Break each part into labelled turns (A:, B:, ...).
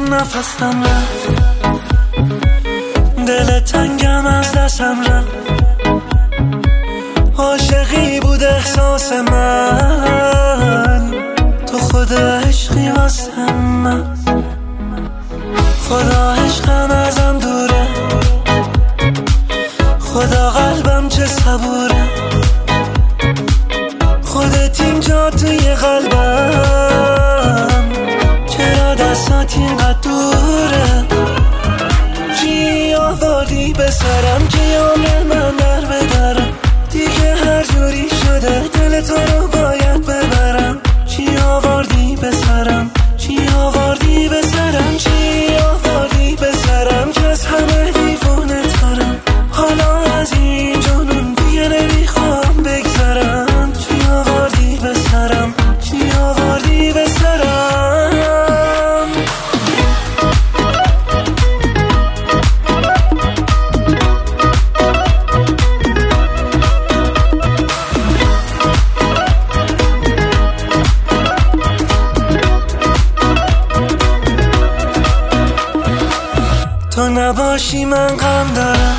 A: نفسم رفت، دل تنگم از دستم رفت. عاشقی بود احساس من، تو خود عشقی واسه من. خدا عشقم ازم دوره، خدا قلبم چه صبوره. خودت اینجا توی قلبم، چرا دستات اینقدر دوره. چی آوردی به سرم، چی عمر من در بدرم. دیگه هر جوری شده دل تو رو باید ببرم. چی آوردی به سرم، چی آوردی به سرم، چی آوردی به سرم که از همه دیوونه ترم. حالا از این جنون دیگه نمیخوام بگذرم. چی آوردی به سرم، چی آوردی به سرم. تو نباشی من غم دارم،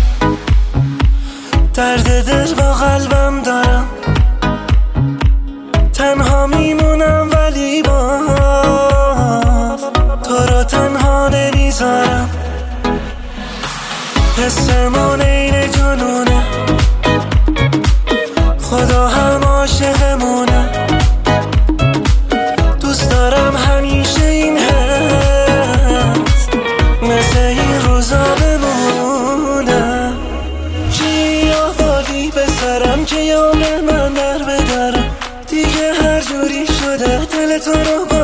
A: درد دل با قلبم دارم. تنها میمونم ولی باز تو رو تنها نمیذارم. حسمون این جنونه، خدا هم عاشقمونه. دوست دارم همیشه این حس مثل این روزا بمونه. چی آوردی به سرم که عمر من در بدرم. دیگه هر جوری شده دل تو رو